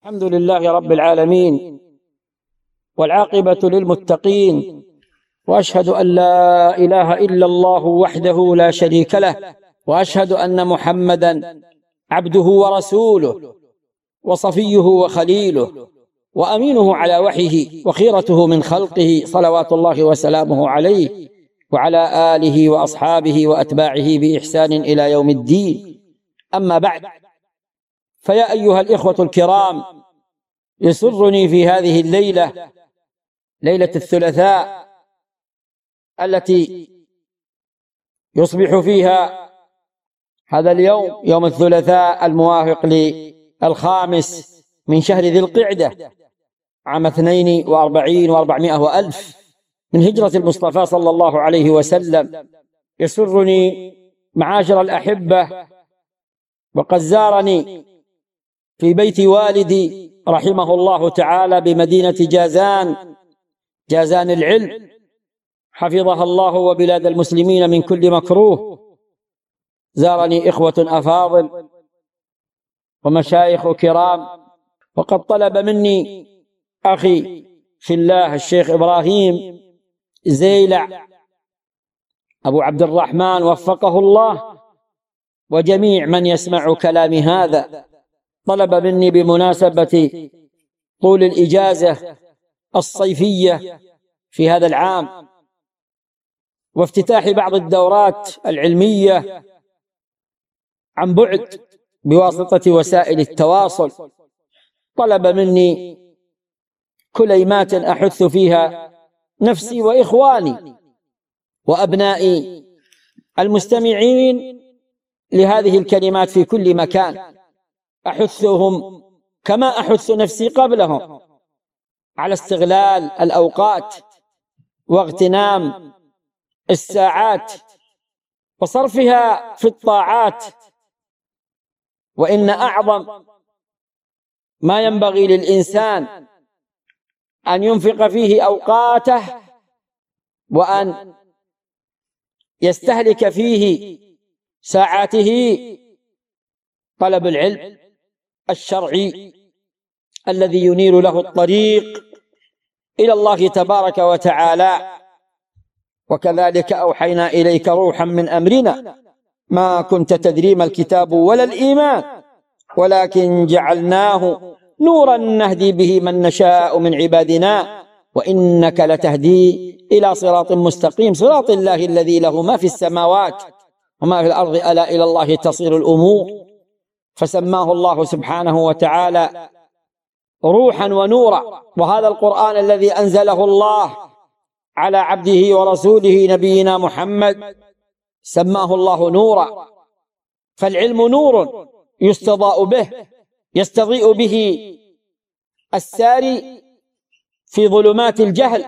الحمد لله رب العالمين، والعاقبة للمتقين، وأشهد أن لا إله إلا الله وحده لا شريك له، وأشهد أن محمدًا عبده ورسوله وصفيه وخليله وأمينه على وحيه وخيرته من خلقه، صلوات الله وسلامه عليه وعلى آله وأصحابه وأتباعه بإحسان إلى يوم الدين. أما بعد، فيا أيها الإخوة الكرام، يسرني في هذه الليلة، ليلة الثلاثاء التي يصبح فيها هذا اليوم يوم الثلاثاء الموافق للخامس من شهر ذي القعدة عام 42 و400 وألف من هجرة المصطفى صلى الله عليه وسلم. يسرني معاشر الأحبة، وقد زارني في بيت والدي رحمه الله تعالى بمدينة جازان العلم، حفظها الله وبلاد المسلمين من كل مكروه. زارني إخوة أفاضل ومشايخ كرام، وقد طلب مني أخي في الله الشيخ إبراهيم زيلع أبو عبد الرحمن وفقه الله، وجميع من يسمع كلامي هذا، طلب مني بمناسبة طول الإجازة الصيفية في هذا العام وافتتاح بعض الدورات العلمية عن بعد بواسطة وسائل التواصل، طلب مني كلمات أحث فيها نفسي وإخواني وأبنائي المستمعين لهذه الكلمات في كل مكان، أحثهم كما أحث نفسي قبلهم على استغلال الأوقات واغتنام الساعات وصرفها في الطاعات. وإن أعظم ما ينبغي للإنسان أن ينفق فيه أوقاته وأن يستهلك فيه ساعاته طلب العلم الشرعي الذي ينير له الطريق إلى الله تبارك وتعالى. وكذلك أوحينا إليك روحا من أمرنا ما كنت تدري ما الكتاب ولا الإيمان ولكن جعلناه نورا نهدي به من نشاء من عبادنا وإنك لتهدي إلى صراط مستقيم، صراط الله الذي له ما في السماوات وما في الأرض، ألا إلى الله تصير الأمور. فسماه الله سبحانه وتعالى روحا ونورا. وهذا القرآن الذي أنزله الله على عبده ورسوله نبينا محمد سماه الله نورا، فالعلم نور يستضاء به، يستضيء به الساري في ظلمات الجهل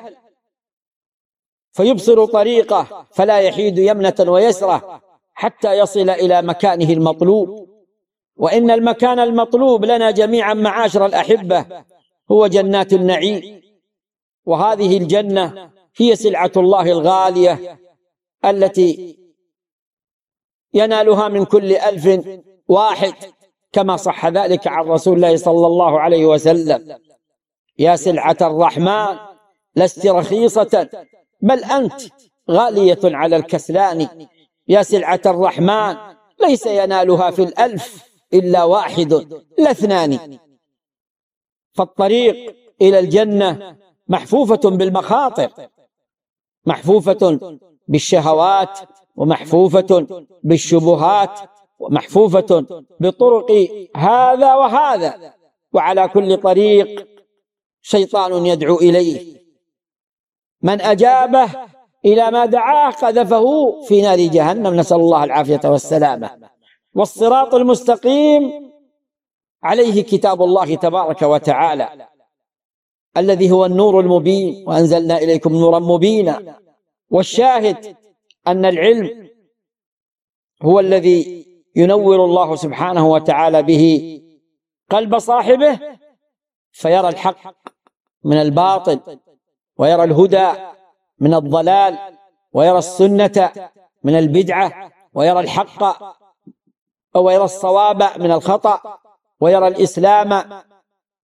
فيبصر طريقه فلا يحيد يمنة ويسرة حتى يصل إلى مكانه المطلوب. وإن المكان المطلوب لنا جميعا معاشر الأحبة هو جنات النعيم، وهذه الجنة هي سلعة الله الغالية التي ينالها من كل 1000 واحد كما صح ذلك عن رسول الله صلى الله عليه وسلم: يا سلعة الرحمن لست رخيصة بل أنت غالية على الكسلان. يا سلعة الرحمن ليس ينالها في 1000 إلا واحد لا اثنان. فالطريق إلى الجنة محفوفة بالمخاطر، محفوفة بالشهوات، ومحفوفة بالشبهات، ومحفوفة بطرق هذا وهذا، وعلى كل طريق شيطان يدعو إليه. من أجابه إلى ما دعاه قذفه في نار جهنم، نسأل الله العافية والسلامة. والصراط المستقيم عليه كتاب الله تبارك وتعالى الذي هو النور المبين، وأنزلنا إليكم نورا مبينا. والشاهد أن العلم هو الذي ينور الله سبحانه وتعالى به قلب صاحبه فيرى الحق من الباطل، ويرى الهدى من الضلال، ويرى السنة من البدعة، ويرى الحق ويرى الصواب من الخطأ، ويرى الإسلام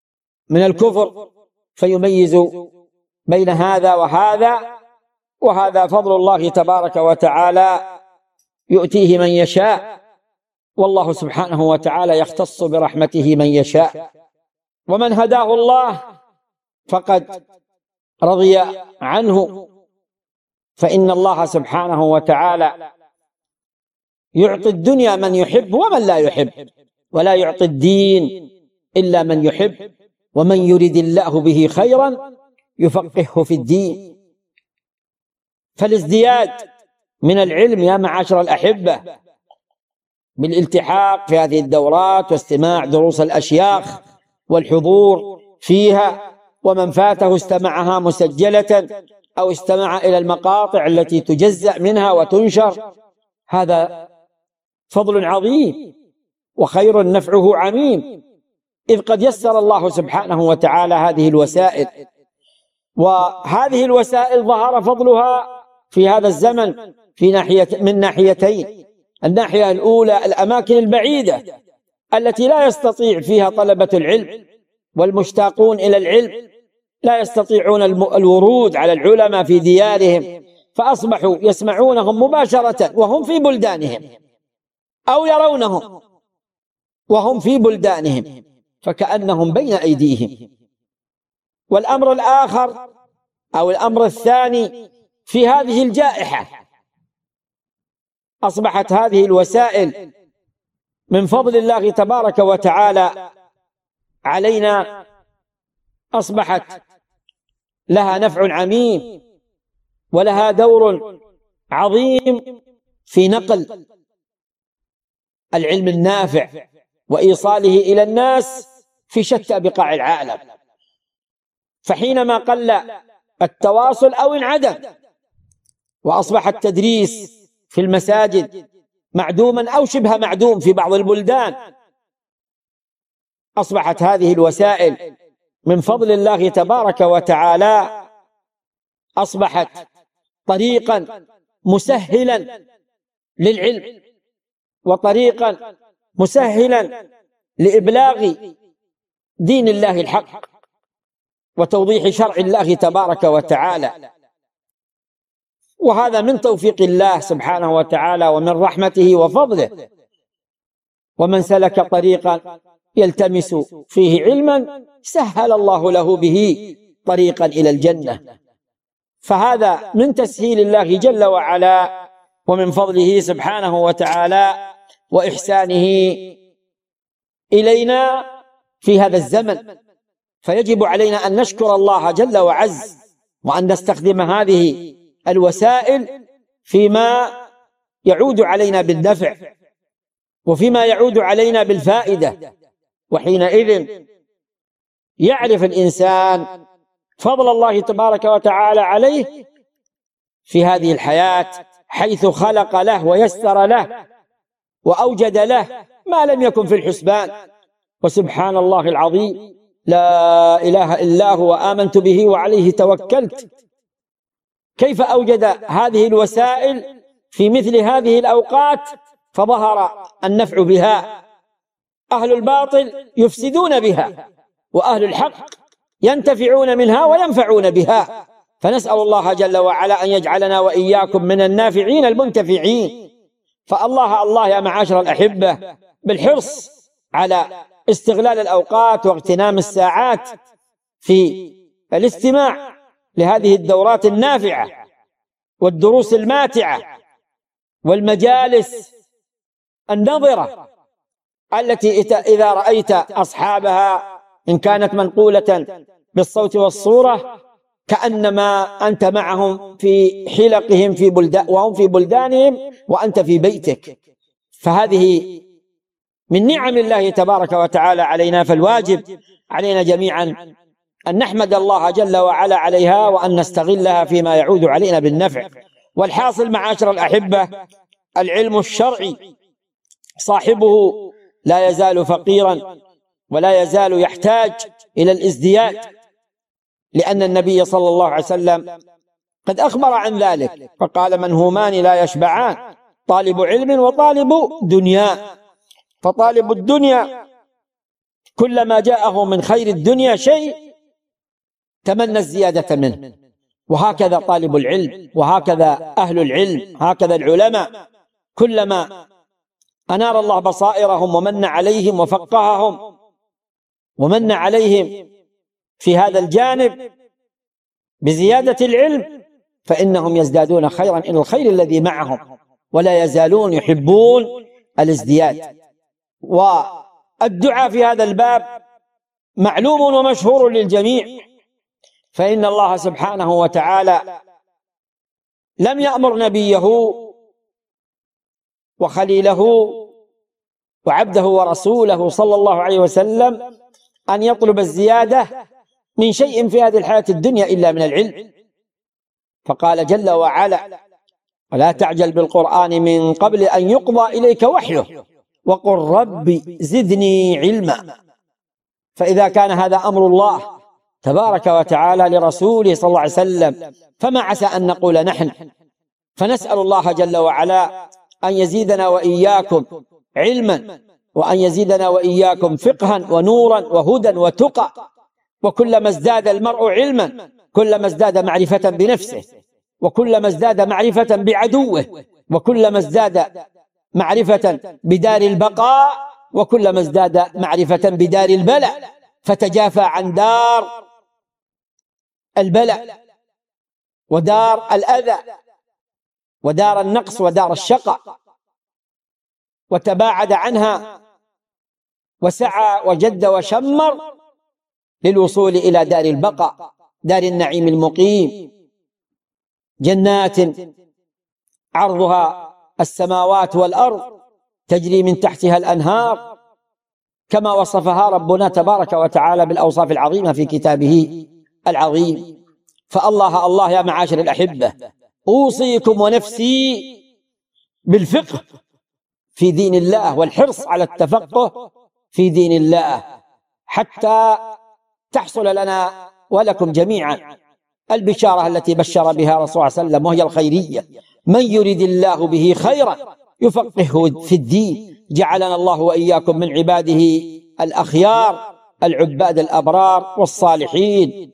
من الكفر فيميز بين هذا وهذا، وهذا فضل الله تبارك وتعالى يؤتيه من يشاء، والله سبحانه وتعالى يختص برحمته من يشاء. ومن هداه الله فقد رضي عنه، فإن الله سبحانه وتعالى يعطي الدنيا من يحب ومن لا يحب، ولا يعطي الدين إلا من يحب، ومن يرد الله به خيرا يفقهه في الدين. فالازدياد من العلم يا معاشر الأحبة بالالتحاق في هذه الدورات واستماع دروس الأشياخ والحضور فيها، ومن فاته استمعها مسجلة أو استمع إلى المقاطع التي تجزأ منها وتنشر، هذا فضل عظيم وخير نفعه عميم، إذ قد يسر الله سبحانه وتعالى هذه الوسائل. وهذه الوسائل ظهر فضلها في هذا الزمن من ناحيتين: الناحية الأولى الأماكن البعيدة التي لا يستطيع فيها طلبة العلم والمشتاقون إلى العلم لا يستطيعون الورود على العلماء في ديارهم، فأصبحوا يسمعونهم مباشرة وهم في بلدانهم، أو يرونهم وهم في بلدانهم فكأنهم بين أيديهم. والأمر الآخر أو الأمر الثاني في هذه الجائحة، أصبحت هذه الوسائل من فضل الله تبارك وتعالى علينا، أصبحت لها نفع عميم ولها دور عظيم في نقل العلم النافع وإيصاله إلى الناس في شتى بقاع العالم. فحينما قل التواصل أو انعدم وأصبح التدريس في المساجد معدوما أو شبه معدوم في بعض البلدان، أصبحت هذه الوسائل من فضل الله تبارك وتعالى، أصبحت طريقا مسهلا للعلم وطريقا مسهلا لإبلاغ دين الله الحق وتوضيح شرع الله تبارك وتعالى. وهذا من توفيق الله سبحانه وتعالى ومن رحمته وفضله. ومن سلك طريقا يلتمس فيه علما سهل الله له به طريقا إلى الجنة. فهذا من تسهيل الله جل وعلا ومن فضله سبحانه وتعالى وإحسانه إلينا في هذا الزمن. فيجب علينا أن نشكر الله جل وعز، وأن نستخدم هذه الوسائل فيما يعود علينا بالنفع وفيما يعود علينا بالفائدة. وحينئذ يعرف الإنسان فضل الله تبارك وتعالى عليه في هذه الحياة، حيث خلق له ويسر له وأوجد له ما لم يكن في الحسبان. وسبحان الله العظيم، لا إله إلا هو آمنت به وعليه توكلت. كيف أوجد هذه الوسائل في مثل هذه الأوقات فظهر النفع بها؟ أهل الباطل يفسدون بها، وأهل الحق ينتفعون منها وينفعون بها. فنسأل الله جل وعلا أن يجعلنا وإياكم من النافعين المنتفعين. فالله يا معاشر الأحبة بالحرص على استغلال الأوقات واغتنام الساعات في الاستماع لهذه الدورات النافعة والدروس الماتعة والمجالس النظرة التي إذا رأيت أصحابها إن كانت منقولة بالصوت والصورة كأنما أنت معهم في حلقهم وهم في بلدانهم وأنت في بيتك. فهذه من نعم الله تبارك وتعالى علينا، فالواجب علينا جميعا أن نحمد الله جل وعلا عليها وأن نستغلها فيما يعود علينا بالنفع. والحاصل معاشر الأحبة، العلم الشرعي صاحبه لا يزال فقيرا ولا يزال يحتاج إلى الازدياد، لأن النبي صلى الله عليه وسلم قد أخبر عن ذلك فقال: منهومان لا يشبعان، طالب علم وطالب دنيا. فطالب الدنيا كلما جاءه من خير الدنيا شيء تمنى الزيادة منه. وهكذا طالب العلم، وهكذا أهل العلم، هكذا العلماء، كلما أنار الله بصائرهم ومن عليهم وفقههم ومن عليهم في هذا الجانب بزيادة العلم، فإنهم يزدادون خيرا إلى الخير الذي معهم، ولا يزالون يحبون الازدياد. والدعاء في هذا الباب معلوم ومشهور للجميع، فإن الله سبحانه وتعالى لم يأمر نبيه وخليله وعبده ورسوله صلى الله عليه وسلم أن يطلب الزيادة من شيء في هذه الحياة الدنيا إلا من العلم، فقال جل وعلا: ولا تعجل بالقرآن من قبل أن يقضى إليك وحيه وقل رب زدني علما. فإذا كان هذا أمر الله تبارك وتعالى لرسوله صلى الله عليه وسلم، فما عسى أن نقول نحن؟ فنسأل الله جل وعلا أن يزيدنا وإياكم علما، وأن يزيدنا وإياكم فقها ونورا وهدى وتقى. وكلما ازداد المرء علما كلما ازداد معرفة بنفسه، وكلما ازداد معرفة بعدوه، وكلما ازداد معرفة بدار البقاء، وكلما ازداد معرفة بدار البلاء، فتجافى عن دار البلاء ودار الأذى ودار النقص ودار الشقاء، وتباعد عنها وسعى وجد وشمر للوصول إلى دار البقاء، دار النعيم المقيم، جنات عرضها السماوات والأرض تجري من تحتها الأنهار، كما وصفها ربنا تبارك وتعالى بالأوصاف العظيمة في كتابه العظيم. فالله الله يا معاشر الأحبة، أوصيكم ونفسي بالفقه في دين الله والحرص على التفقه في دين الله، حتى تحصل لنا ولكم جميعا البشارة التي بشر بها رسول الله صلى الله عليه وسلم، وهي الخيرية: من يرد الله به خيرا يفقهه في الدين. جعلنا الله وإياكم من عباده الأخيار العباد الأبرار والصالحين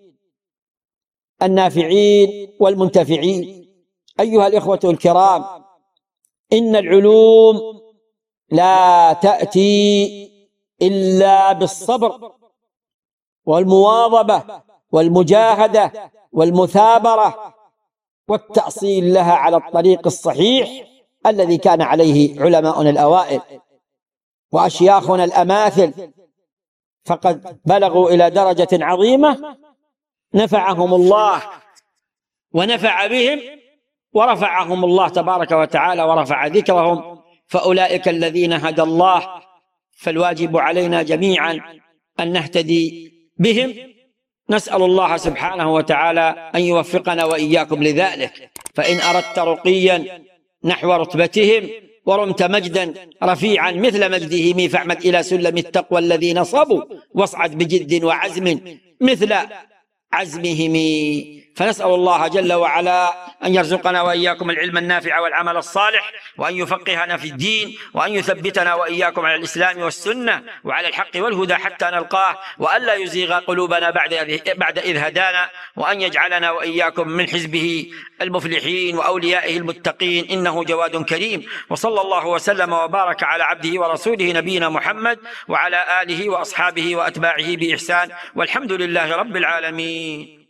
النافعين والمنتفعين. أيها الإخوة الكرام، إن العلوم لا تأتي إلا بالصبر والمواظبة والمجاهدة والمثابرة والتأصيل لها على الطريق الصحيح الذي كان عليه علماؤنا الأوائل وأشياخنا الأماثل، فقد بلغوا إلى درجة عظيمة نفعهم الله ونفع بهم، ورفعهم الله تبارك وتعالى ورفع ذكرهم، فأولئك الذين هدى الله، فالواجب علينا جميعا أن نهتدي بهم. نسأل الله سبحانه وتعالى أن يوفقنا وإياكم لذلك. فإن أردت رقيا نحو رتبتهم ورمت مجدا رفيعا مثل مجدهم، فاعمد إلى سلم التقوى الذي نصبوا، واصعد بجد وعزم مثل عزمهم. فنسأل الله جل وعلا أن يرزقنا وإياكم العلم النافع والعمل الصالح، وأن يفقهنا في الدين، وأن يثبتنا وإياكم على الإسلام والسنة وعلى الحق والهدى حتى نلقاه، وأن لا يزيغ قلوبنا بعد إذ هدانا، وأن يجعلنا وإياكم من حزبه المفلحين وأوليائه المتقين، إنه جواد كريم. وصلى الله وسلم وبارك على عبده ورسوله نبينا محمد وعلى آله وأصحابه وأتباعه بإحسان، والحمد لله رب العالمين.